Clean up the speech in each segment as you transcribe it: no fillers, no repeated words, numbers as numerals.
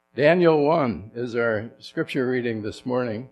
Daniel 1 is our scripture reading this morning.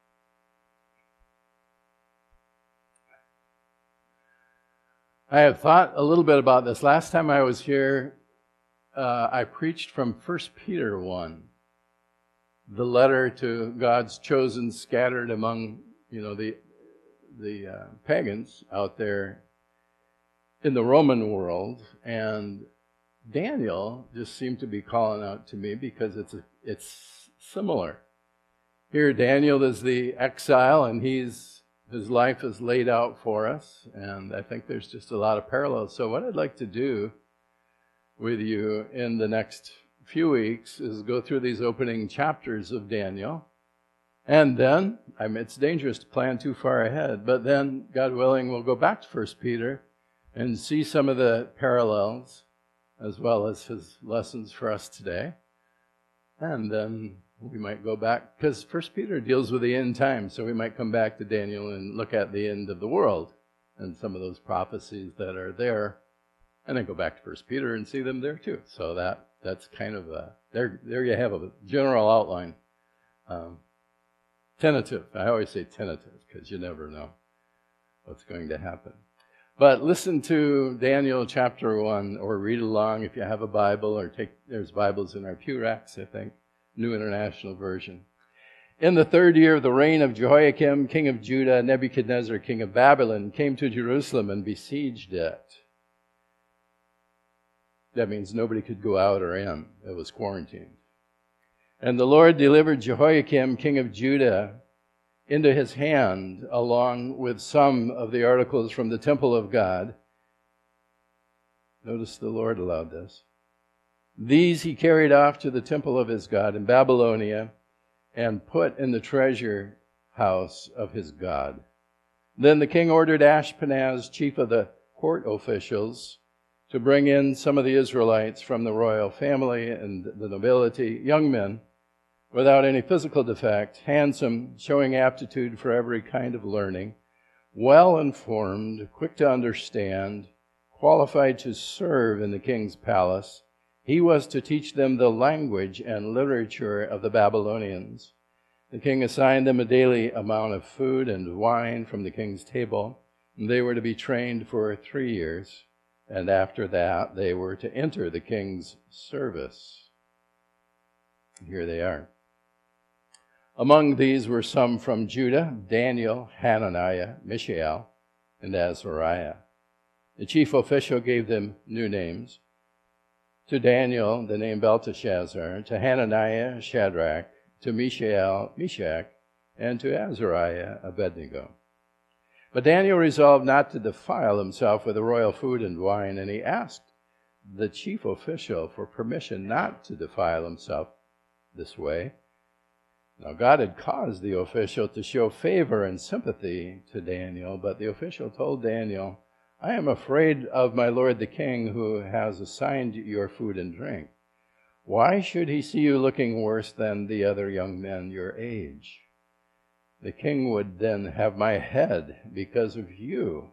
I have thought a little bit about this. Last time I was here, I preached from 1 Peter 1, the letter to God's chosen scattered among, the pagans out there in the Roman world. And Daniel just seemed to be calling out to me because it's similar. Here Daniel is the exile, and his life is laid out for us, and I think there's just a lot of parallels. So what I'd like to do with you in the next few weeks is go through these opening chapters of Daniel, and then, it's dangerous to plan too far ahead, but then, God willing, we'll go back to 1 Peter and see some of the parallels as well as his lessons for us today. And then we might go back, because 1 Peter deals with the end times, so we might come back to Daniel and look at the end of the world and some of those prophecies that are there, and then go back to 1 Peter and see them there too. So that's kind of there you have a general outline. Tentative. I always say tentative because you never know what's going to happen. But listen to Daniel chapter 1, or read along if you have a Bible, or there's Bibles in our pew racks, I think, New International Version. In the 3rd year of the reign of Jehoiakim, king of Judah, Nebuchadnezzar, king of Babylon, came to Jerusalem and besieged it. That means nobody could go out or in. It was quarantined. And the Lord delivered Jehoiakim, king of Judah, into his hand, along with some of the articles from the temple of God. Notice the Lord allowed this. These he carried off to the temple of his God in Babylonia and put in the treasure house of his God. Then the king ordered Ashpenaz, chief of the court officials, to bring in some of the Israelites from the royal family and the nobility, young men, without any physical defect, handsome, showing aptitude for every kind of learning, well-informed, quick to understand, qualified to serve in the king's palace. He was to teach them the language and literature of the Babylonians. The king assigned them a daily amount of food and wine from the king's table, and they were to be trained for 3 years, and after that they were to enter the king's service. Here they are. Among these were some from Judah: Daniel, Hananiah, Mishael, and Azariah. The chief official gave them new names. To Daniel, the name Belteshazzar; to Hananiah, Shadrach; to Mishael, Meshach; and to Azariah, Abednego. But Daniel resolved not to defile himself with the royal food and wine, and he asked the chief official for permission not to defile himself this way. Now, God had caused the official to show favor and sympathy to Daniel, but the official told Daniel, "I am afraid of my lord the king, who has assigned your food and drink. Why should he see you looking worse than the other young men your age? The king would then have my head because of you."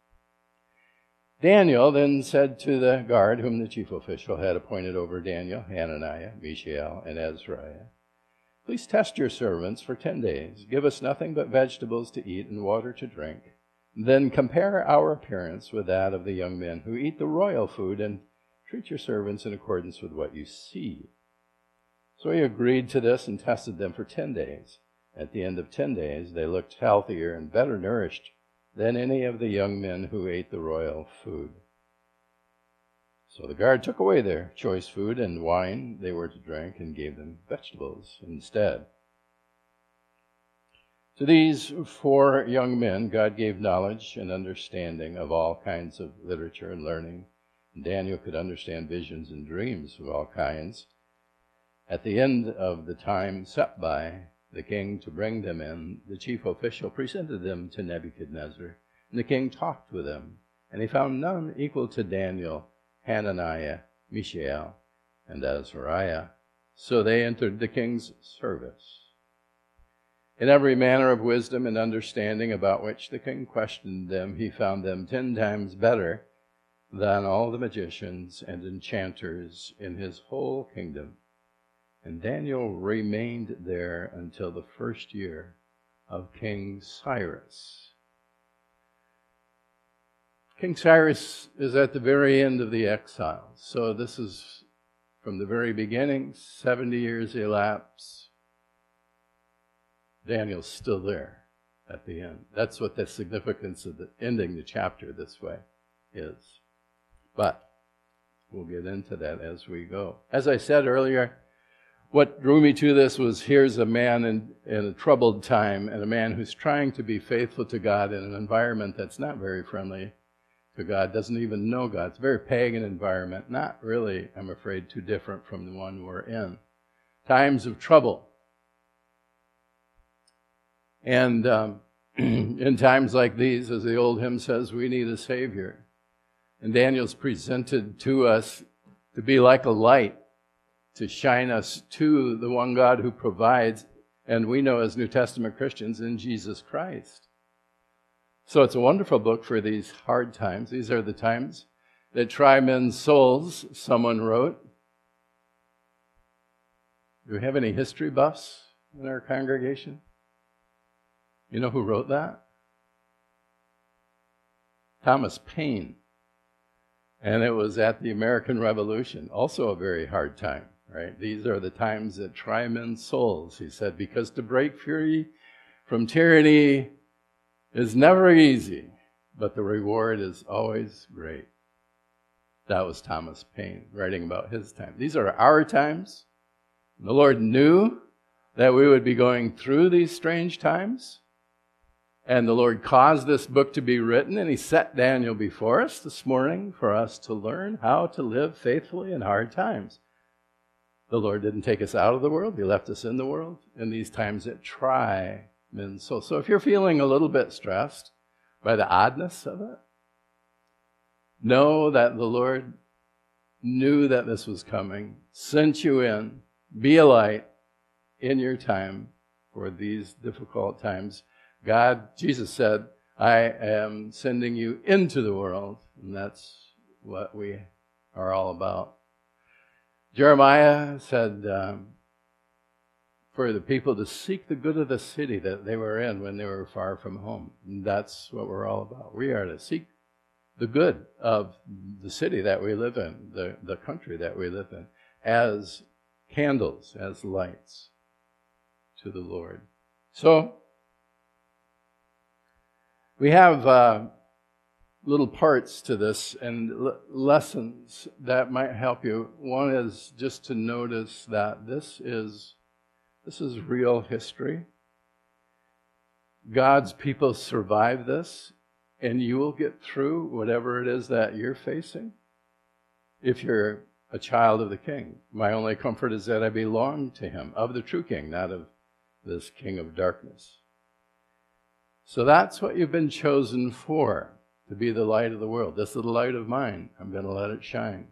Daniel then said to the guard, whom the chief official had appointed over Daniel, Hananiah, Mishael, and Azariah, "Please test your servants for 10 days. Give us nothing but vegetables to eat and water to drink. Then compare our appearance with that of the young men who eat the royal food, and treat your servants in accordance with what you see." So he agreed to this and tested them for 10 days. At the end of 10 days, they looked healthier and better nourished than any of the young men who ate the royal food. So the guard took away their choice food and wine they were to drink and gave them vegetables instead. To these 4 young men, God gave knowledge and understanding of all kinds of literature and learning. Daniel could understand visions and dreams of all kinds. At the end of the time set by the king to bring them in, the chief official presented them to Nebuchadnezzar, and the king talked with them, and he found none equal to Daniel, Hananiah, Mishael, and Azariah. So they entered the king's service. In every manner of wisdom and understanding about which the king questioned them, he found them 10 times better than all the magicians and enchanters in his whole kingdom. And Daniel remained there until the first year of King Cyrus. King Cyrus is at the very end of the exile. So this is from the very beginning, 70 years elapse. Daniel's still there at the end. That's what the significance of ending the chapter this way is. But we'll get into that as we go. As I said earlier, what drew me to this was here's a man in a troubled time, and a man who's trying to be faithful to God in an environment that's not very friendly to God, doesn't even know God. It's a very pagan environment, not really, I'm afraid, too different from the one we're in. Times of trouble. And in times like these, as the old hymn says, we need a Savior. And Daniel's presented to us to be like a light, to shine us to the one God who provides, and we know as New Testament Christians, in Jesus Christ. So it's a wonderful book for these hard times. These are the times that try men's souls, someone wrote. Do we have any history buffs in our congregation? You know who wrote that? Thomas Paine. And it was at the American Revolution, also a very hard time, right? These are the times that try men's souls, he said, because to break free from tyranny is never easy, but the reward is always great. That was Thomas Paine writing about his time. These are our times. The Lord knew that we would be going through these strange times. And the Lord caused this book to be written, and he set Daniel before us this morning for us to learn how to live faithfully in hard times. The Lord didn't take us out of the world. He left us in the world in these times that try men's souls. So if you're feeling a little bit stressed by the oddness of it, know that the Lord knew that this was coming, sent you in, be a light in your time for these difficult times. Jesus said, I am sending you into the world, and that's what we are all about. Jeremiah said for the people to seek the good of the city that they were in when they were far from home. And that's what we're all about. We are to seek the good of the city that we live in, the country that we live in, as candles, as lights to the Lord. So, we have little parts to this and lessons that might help you. One is just to notice that this is real history. God's people survive this, and you will get through whatever it is that you're facing if you're a child of the King. My only comfort is that I belong to him, of the true King, not of this king of darkness. So that's what you've been chosen for, to be the light of the world. This little light of mine, I'm going to let it shine.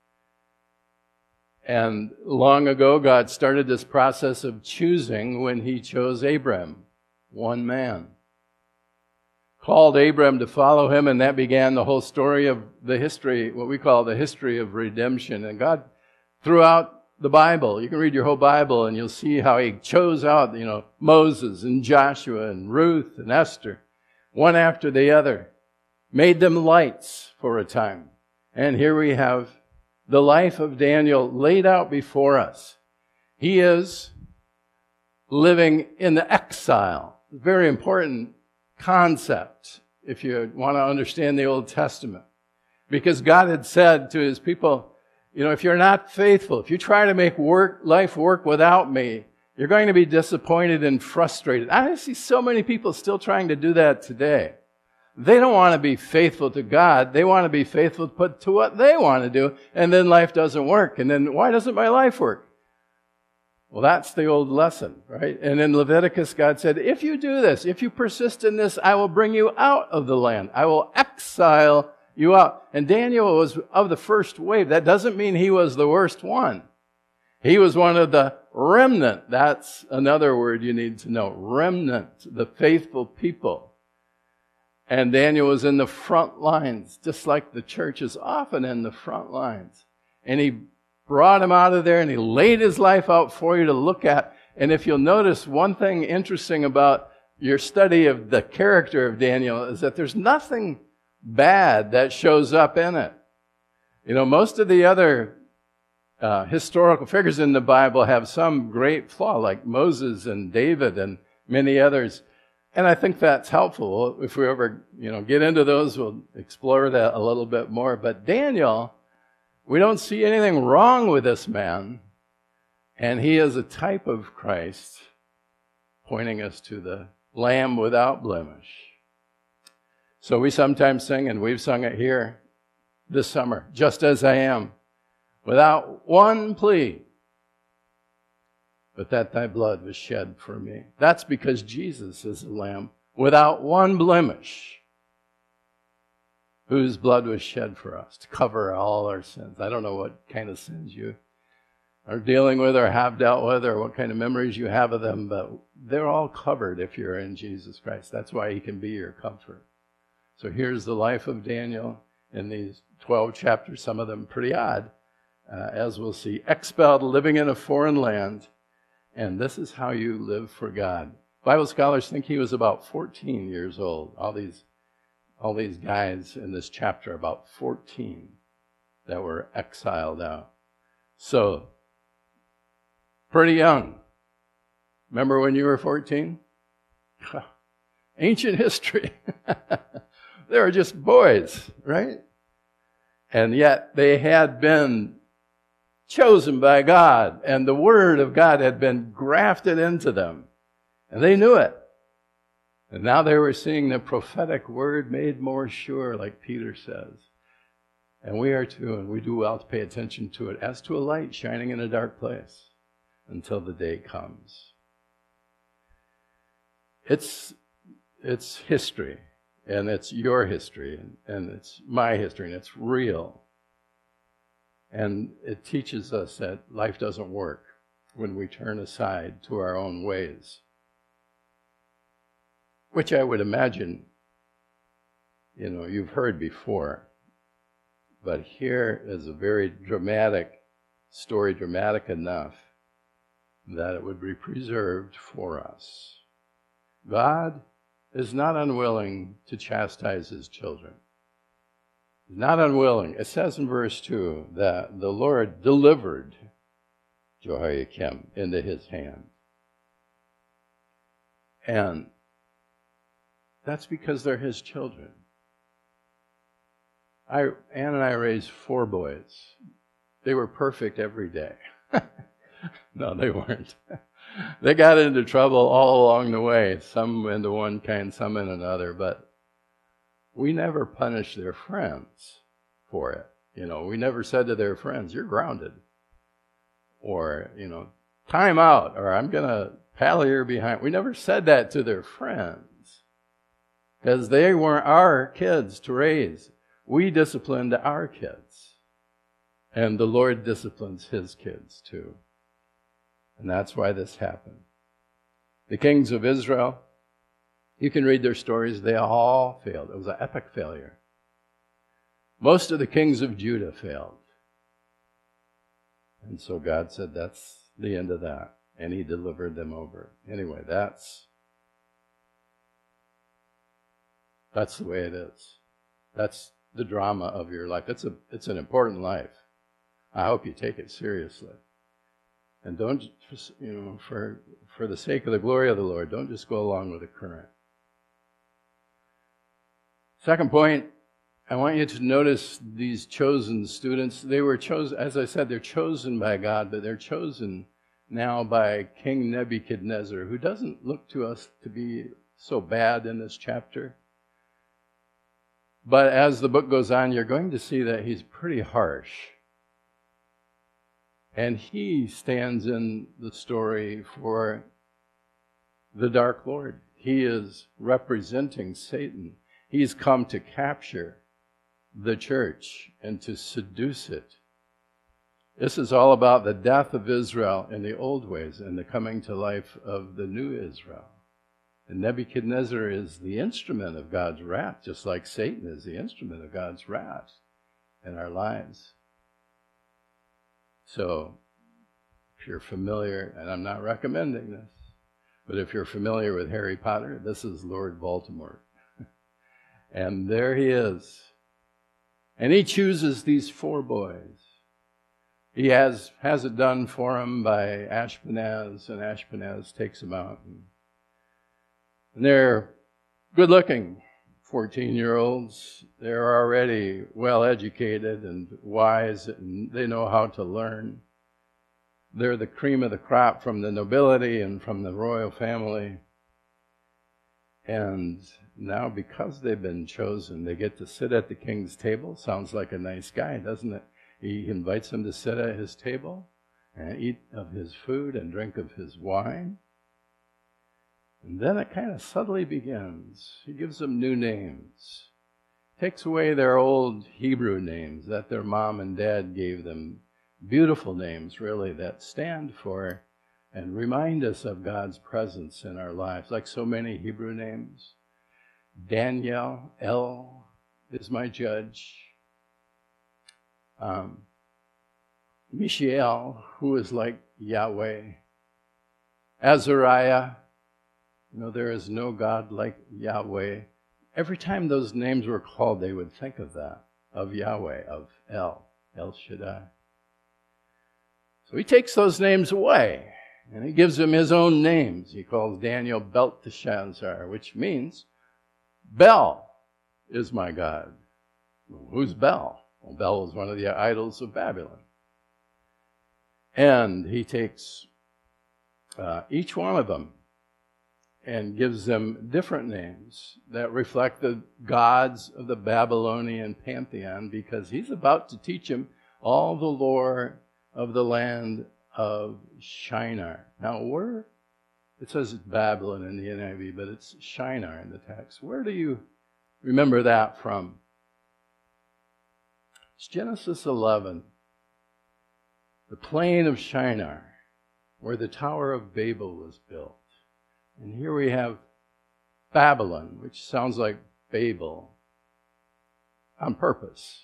And long ago, God started this process of choosing when he chose Abram, one man. Called Abram to follow him, and that began the whole story of the history, what we call the history of redemption. And God, throughout the Bible, you can read your whole Bible and you'll see how he chose out, Moses and Joshua and Ruth and Esther, one after the other, made them lights for a time. And here we have the life of Daniel laid out before us. He is living in the exile. Very important concept if you want to understand the Old Testament. Because God had said to his people, if you're not faithful, if you try to make life work without me, you're going to be disappointed and frustrated. I see so many people still trying to do that today. They don't want to be faithful to God. They want to be faithful to what they want to do, and then life doesn't work. And then, why doesn't my life work? Well, that's the old lesson, right? And in Leviticus, God said, if you do this, if you persist in this, I will bring you out of the land. I will exile you out. And Daniel was of the first wave. That doesn't mean he was the worst one. He was one of the remnant. That's another word you need to know. Remnant, the faithful people. And Daniel was in the front lines, just like the church is often in the front lines. And he brought him out of there, and he laid his life out for you to look at. And if you'll notice, one thing interesting about your study of the character of Daniel is that there's nothing bad that shows up in it. You know, most of the other historical figures in the Bible have some great flaw, like Moses and David and many others. And I think that's helpful. If we ever, get into those, we'll explore that a little bit more. But Daniel, we don't see anything wrong with this man. And he is a type of Christ, pointing us to the Lamb without blemish. So we sometimes sing, and we've sung it here this summer, just as I am, without one plea, but that thy blood was shed for me. That's because Jesus is the Lamb without one blemish, whose blood was shed for us to cover all our sins. I don't know what kind of sins you are dealing with or have dealt with or what kind of memories you have of them, but they're all covered if you're in Jesus Christ. That's why he can be your comfort. So here's the life of Daniel in these 12 chapters, some of them pretty odd, as we'll see. Expelled, living in a foreign land, and this is how you live for God. Bible scholars think he was about 14 years old. All these guys in this chapter are about 14 that were exiled out. So, pretty young. Remember when you were 14? Ancient history. They were just boys, right? And yet they had been chosen by God, and the Word of God had been grafted into them. And they knew it. And now they were seeing the prophetic word made more sure, like Peter says. And we are too, and we do well to pay attention to it as to a light shining in a dark place until the day comes. It's history, and it's your history, and it's my history, and it's real. And it teaches us that life doesn't work when we turn aside to our own ways, which I would imagine, you've heard before. But here is a very dramatic story, dramatic enough that it would be preserved for us. God is not unwilling to chastise his children. He's not unwilling. It says in verse 2 that the Lord delivered Jehoiakim into his hand. And that's because they're his children. Ann and I raised 4 boys. They were perfect every day. No, they weren't. They got into trouble all along the way, some into one kind, some in another, but we never punished their friends for it. We never said to their friends, you're grounded. Or, time out, or I'm going to paddle your behind. We never said that to their friends because they weren't our kids to raise. We disciplined our kids. And the Lord disciplines his kids too. And that's why this happened. The kings of Israel, you can read their stories, they all failed. It was an epic failure. Most of the kings of Judah failed. And so God said, that's the end of that. And he delivered them over. Anyway, that's the way it is. That's the drama of your life. It's an important life. I hope you take it seriously. And don't, for the sake of the glory of the Lord, don't just go along with the current. Second point, I want you to notice these chosen students. They were chosen, as I said, they're chosen by God, but they're chosen now by King Nebuchadnezzar, who doesn't look to us to be so bad in this chapter. But as the book goes on, you're going to see that he's pretty harsh. And he stands in the story for the Dark Lord. He is representing Satan. He's come to capture the church and to seduce it. This is all about the death of Israel in the old ways and the coming to life of the new Israel. And Nebuchadnezzar is the instrument of God's wrath, just like Satan is the instrument of God's wrath in our lives. So if you're familiar, and I'm not recommending this, but if you're familiar with Harry Potter, this is Lord Voldemort. And there he is. And he chooses these 4 boys. He has it done for him by Ashpenaz, and Ashpenaz takes them out. And they're good-looking 14-year-olds. They're already well-educated and wise, and they know how to learn. They're the cream of the crop from the nobility and from the royal family. And now, because they've been chosen, they get to sit at the king's table. Sounds like a nice guy, doesn't it? He invites them to sit at his table and eat of his food and drink of his wine. And then it kind of subtly begins. He gives them new names. Takes away their old Hebrew names that their mom and dad gave them. Beautiful names, really, that stand for and remind us of God's presence in our lives, like so many Hebrew names. Daniel, El is my judge. Mishael, who is like Yahweh. Azariah, there is no God like Yahweh. Every time those names were called, they would think of that, of Yahweh, of El Shaddai. So he takes those names away, and he gives them his own names. He calls Daniel Belteshazzar, which means Bel is my God. Who's Bel? Well, Bel was one of the idols of Babylon. And he takes each one of them and gives them different names that reflect the gods of the Babylonian pantheon, because he's about to teach them all the lore of the land of Shinar. Now, it says it's Babylon in the NIV, but it's Shinar in the text. Where do you remember that from? It's Genesis 11, the plain of Shinar, where the Tower of Babel was built. And here we have Babylon, which sounds like Babel, on purpose.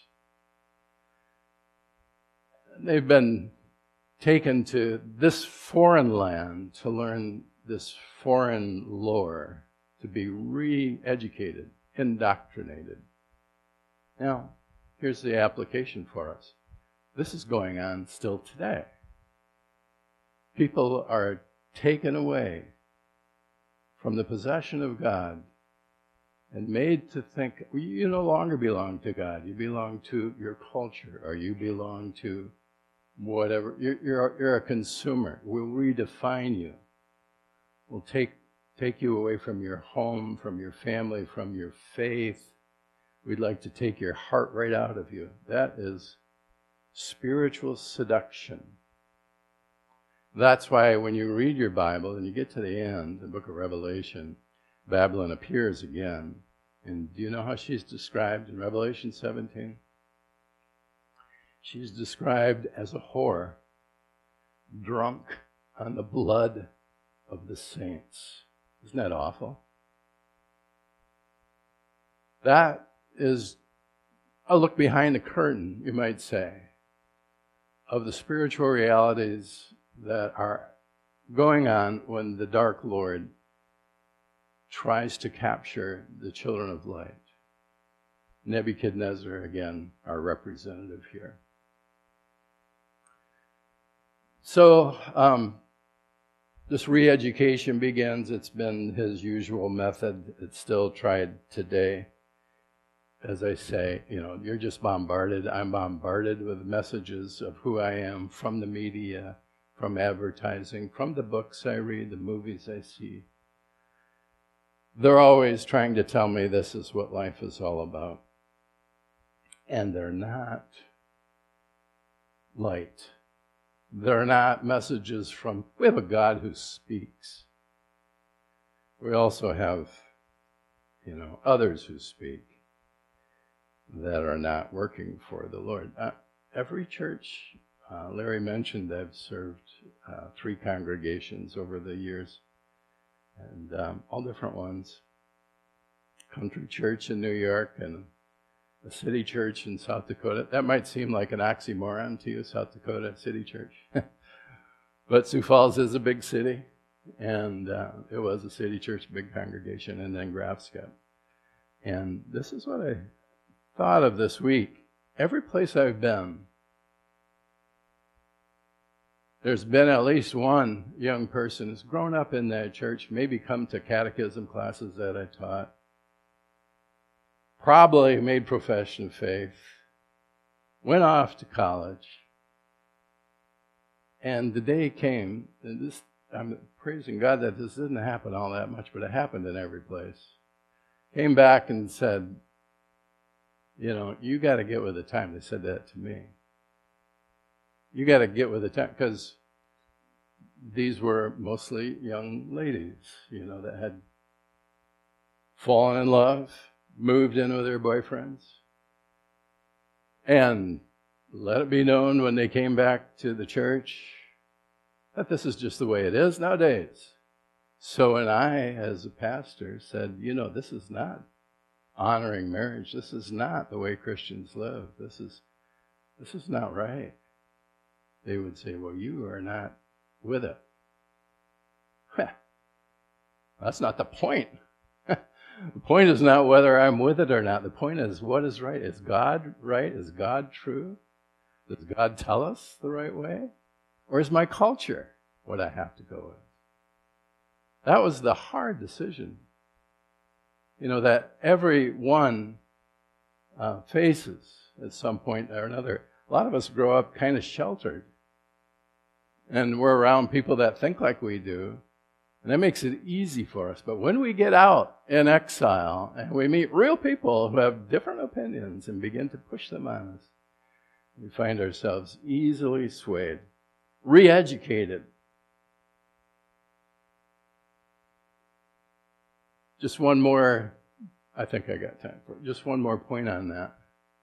They've been taken to this foreign land to learn this foreign lore, to be re-educated, indoctrinated. Now, here's the application for us. This is going on still today. People are taken away from the possession of God and made to think, you no longer belong to God. You belong to your culture, or you belong to whatever. You're a consumer. We'll redefine you. We'll take you away from your home, from your family, from your faith. We'd like to take your heart right out of you. That is spiritual seduction. That's why when you read your Bible and you get to the end, the book of Revelation, Babylon appears again. And do you know how she's described in Revelation 17? She's described as a whore, drunk on the blood of the saints. Isn't that awful? That is a look behind the curtain, you might say, of the spiritual realities that are going on when the Dark Lord tries to capture the children of light. Nebuchadnezzar, again, our representative here. So, this re-education begins. It's been his usual method. It's still tried today. As I say, you're just bombarded. I'm bombarded with messages of who I am from the media, from advertising, from the books I read, the movies I see. They're always trying to tell me this is what life is all about. And they're not light. They're not messages from, we have a God who speaks. We also have, others who speak that are not working for the Lord. Every church, Larry mentioned, I've served 3 congregations over the years, and all different ones. Country Church in New York, and a city church in South Dakota. That might seem like an oxymoron to you, South Dakota city church. But Sioux Falls is a big city, and it was a city church, big congregation, and then Grafskep. And this is what I thought of this week. Every place I've been, there's been at least one young person who's grown up in that church, maybe come to catechism classes that I taught, probably made profession of faith, went off to college, and the day came, and this, I'm praising God that this didn't happen all that much, but it happened in every place. Came back and said, you got to get with the time. They said that to me. You got to get with the time, because these were mostly young ladies, that had fallen in love, moved in with their boyfriends, and let it be known when they came back to the church that this is just the way it is nowadays. So when I, as a pastor, said, this is not honoring marriage, this is not the way Christians live, this is not right, they would say, well, you are not with it. That's not the point. The point is not whether I'm with it or not. The point is, what is right? Is God right? Is God true? Does God tell us the right way? Or is my culture what I have to go with? That was the hard decision, that everyone faces at some point or another. A lot of us grow up kind of sheltered, and we're around people that think like we do, and that makes it easy for us. But when we get out in exile and we meet real people who have different opinions and begin to push them on us, we find ourselves easily swayed, re-educated. Just one more, I think I got time for just one more point on that.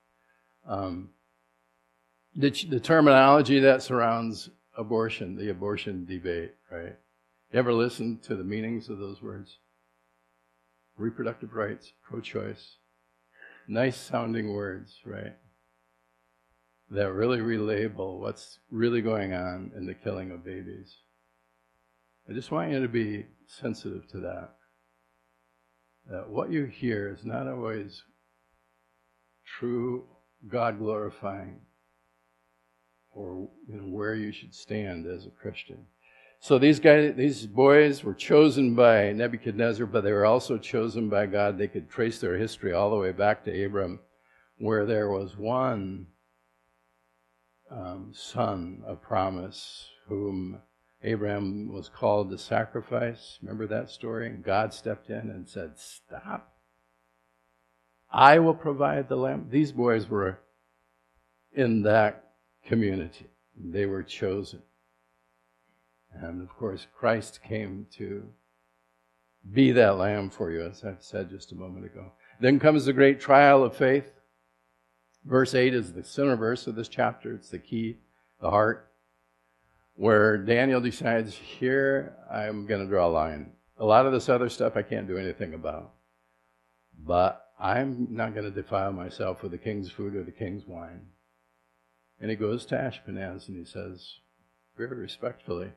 The terminology that surrounds abortion, the abortion debate, right? You ever listen to the meanings of those words? Reproductive rights, pro-choice. Nice sounding words, right? That really relabel what's really going on in the killing of babies. I just want you to be sensitive to that. That what you hear is not always true, God-glorifying, or where you should stand as a Christian. So these boys were chosen by Nebuchadnezzar, but they were also chosen by God. They could trace their history all the way back to Abram, where there was one son of promise whom Abraham was called to sacrifice. Remember that story? And God stepped in and said, stop. I will provide the lamb. These boys were in that community. They were chosen. And of course, Christ came to be that lamb for you, as I said just a moment ago. Then comes the great trial of faith. Verse 8 is the center verse of this chapter. It's the key, the heart, where Daniel decides, here I'm going to draw a line. A lot of this other stuff I can't do anything about. But I'm not going to defile myself with the king's food or the king's wine. And he goes to Ashpenaz and he says, very respectfully,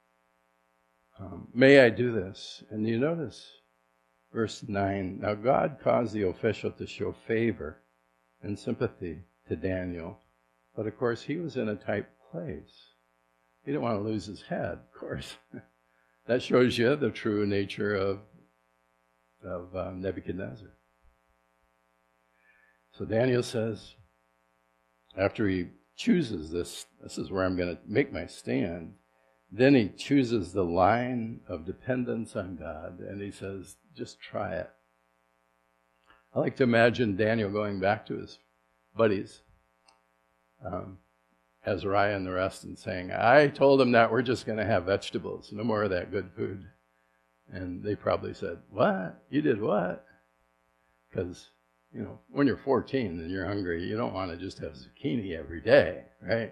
may I do this? And you notice verse 9, now God caused the official to show favor and sympathy to Daniel. But of course, he was in a tight place. He didn't want to lose his head, of course. That shows you the true nature of Nebuchadnezzar. So Daniel says, after he chooses this is where I'm going to make my stand, then he chooses the line of dependence on God, and he says, just try it. I like to imagine Daniel going back to his buddies, Azariah and the rest, and saying, I told them that we're just going to have vegetables, no more of that good food. And they probably said, what? You did what? Because, when you're 14 and you're hungry, you don't want to just have zucchini every day, right?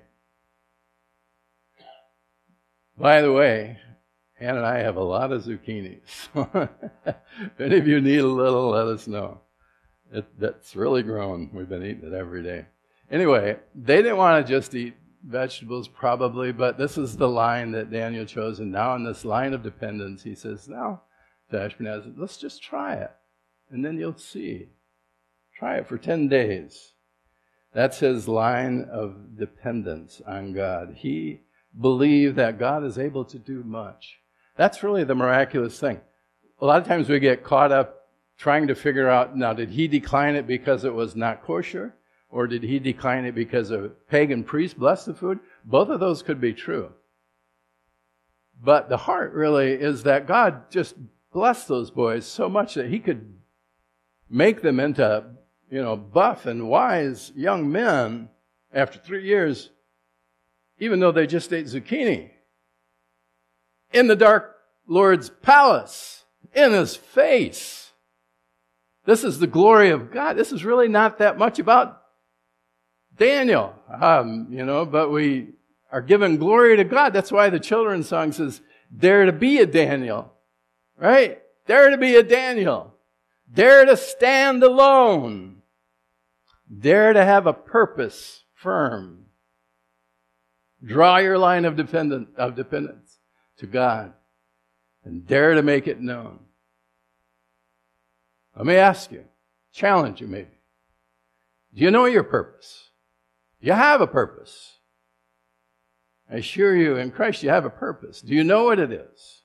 By the way, Ann and I have a lot of zucchinis. If any of you need a little, let us know. That's really grown. We've been eating it every day. Anyway, they didn't want to just eat vegetables probably, but this is the line that Daniel chose. And now in this line of dependence, he says, now, to Ashpenaz, let's just try it. And then you'll see. Try it for 10 days. That's his line of dependence on God. He believed that God is able to do much. That's really the miraculous thing. A lot of times we get caught up trying to figure out, now, did he decline it because it was not kosher? Or did he decline it because a pagan priest blessed the food? Both of those could be true. But the heart really is that God just blessed those boys so much that he could make them into, buff and wise young men after 3 years, even though they just ate zucchini. In the dark Lord's palace, in his face. This is the glory of God. This is really not that much about Daniel, but we are giving glory to God. That's why the children's song says, dare to be a Daniel, right? Dare to be a Daniel. Dare to stand alone. Dare to have a purpose firm. Draw your line of dependence to God and dare to make it known. Let me ask you, challenge you maybe. Do you know your purpose? You have a purpose. I assure you, in Christ you have a purpose. Do you know what it is?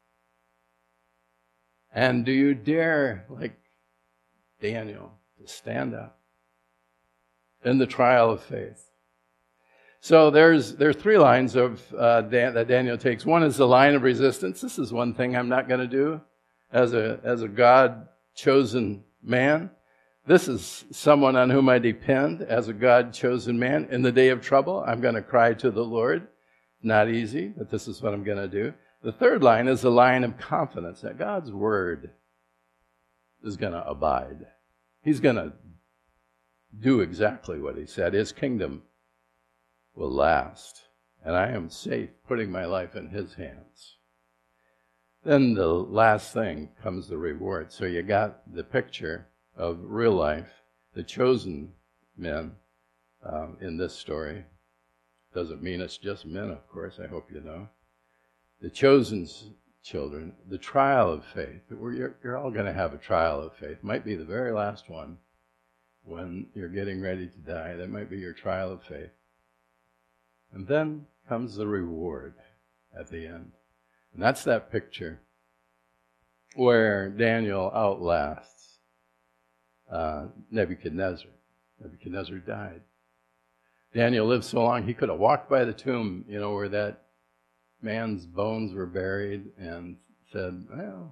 And do you dare, like Daniel, to stand up in the trial of faith? So there are 3 lines that Daniel takes. One is the line of resistance. This is one thing I'm not going to do as a God-chosen man. This is someone on whom I depend as a God-chosen man. In the day of trouble, I'm going to cry to the Lord. Not easy, but this is what I'm going to do. The 3rd line is the line of confidence that God's word is going to abide. He's going to do exactly what he said. His kingdom will last, and I am safe putting my life in his hands. Then the last thing comes the reward. So you got the picture of real life, the chosen men in this story. Doesn't mean it's just men, of course, I hope you know. The chosen children, the trial of faith. You're all going to have a trial of faith. Might be the very last one when you're getting ready to die. That might be your trial of faith. And then comes the reward at the end. And that's that picture where Daniel outlasts Nebuchadnezzar. Nebuchadnezzar died. Daniel lived so long, he could have walked by the tomb, where that man's bones were buried and said, well,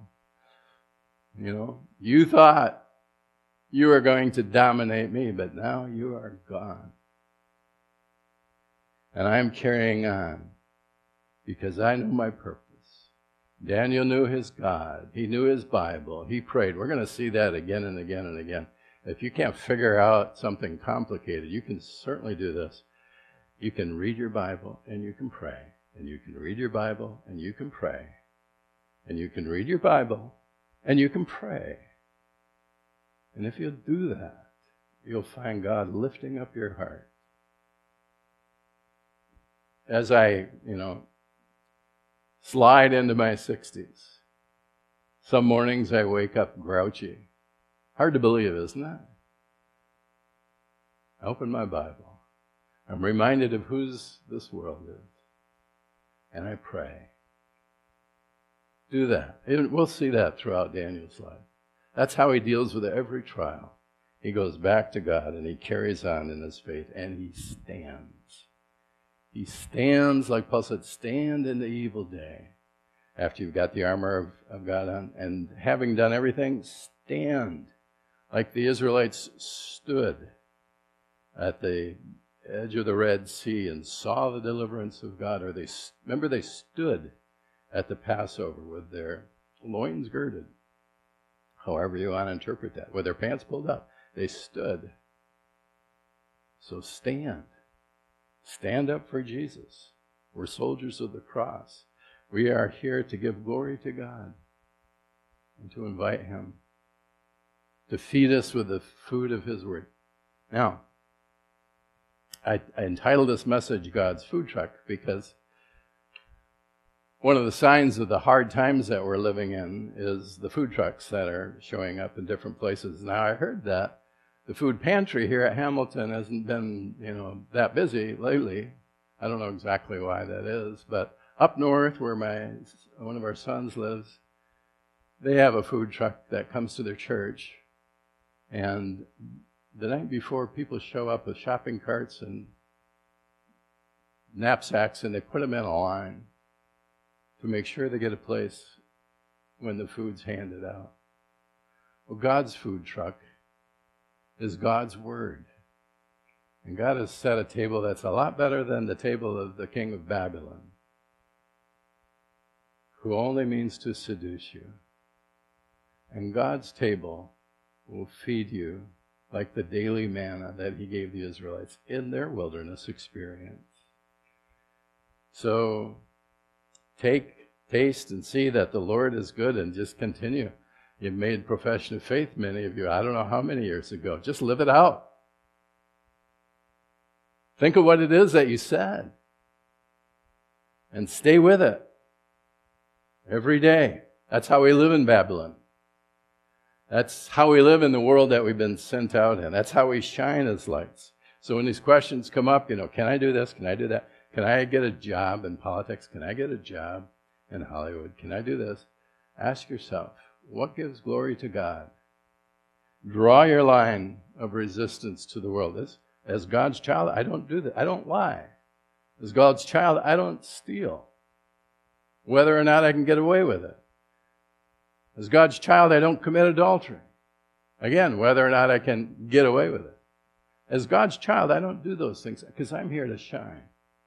you thought you were going to dominate me, but now you are gone. And I'm carrying on because I know my purpose. Daniel knew his God. He knew his Bible. He prayed. We're going to see that again and again and again. If you can't figure out something complicated, you can certainly do this. You can read your Bible and you can pray. And you can read your Bible and you can pray. And you can read your Bible and you can pray. And if you'll do that, you'll find God lifting up your heart. As I, slide into my 60s, some mornings I wake up grouchy. Hard to believe, isn't it? I open my Bible. I'm reminded of whose this world is. And I pray. Do that. We'll see that throughout Daniel's life. That's how he deals with every trial. He goes back to God and he carries on in his faith and he stands. He stands, like Paul said, stand in the evil day. After you've got the armor of God on, and having done everything, stand. Like the Israelites stood at the edge of the Red Sea and saw the deliverance of God. Or they stood at the Passover with their loins girded. However you want to interpret that. With their pants pulled up. They stood. So stand. Stand up for Jesus. We're soldiers of the cross. We are here to give glory to God and to invite him to feed us with the food of His Word. Now, I entitled this message God's Food Truck because one of the signs of the hard times that we're living in is the food trucks that are showing up in different places. Now, I heard that the food pantry here at Hamilton hasn't been, that busy lately. I don't know exactly why that is, but up north where one of our sons lives, they have a food truck that comes to their church, and the night before, people show up with shopping carts and knapsacks, and they put them in a line to make sure they get a place when the food's handed out. Well, God's food truck is God's Word. And God has set a table that's a lot better than the table of the king of Babylon, who only means to seduce you. And God's table will feed you like the daily manna that He gave the Israelites in their wilderness experience. So, taste, and see that the Lord is good, and just continue. You've made profession of faith, many of you, I don't know how many years ago. Just live it out. Think of what it is that you said, and stay with it every day. That's how we live in Babylon. That's how we live in the world that we've been sent out in. That's how we shine as lights. So when these questions come up, can I do this? Can I do that? Can I get a job in politics? Can I get a job in Hollywood? Can I do this? Ask yourself, what gives glory to God? Draw your line of resistance to the world. As God's child, I don't do that. I don't lie. As God's child, I don't steal, whether or not I can get away with it. As God's child, I don't commit adultery. Again, whether or not I can get away with it. As God's child, I don't do those things because I'm here to shine.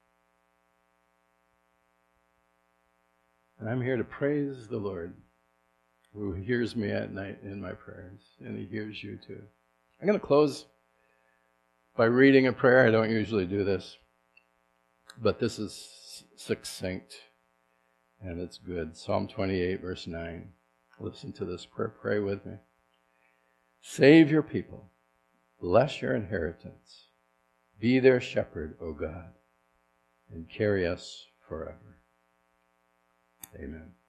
And I'm here to praise the Lord, who hears me at night in my prayers, and He hears you too. I'm going to close by reading a prayer. I don't usually do this, but this is succinct, and it's good. Psalm 28, verse 9. Listen to this prayer. Pray with me. Save your people. Bless your inheritance. Be their shepherd, O God, and carry us forever. Amen.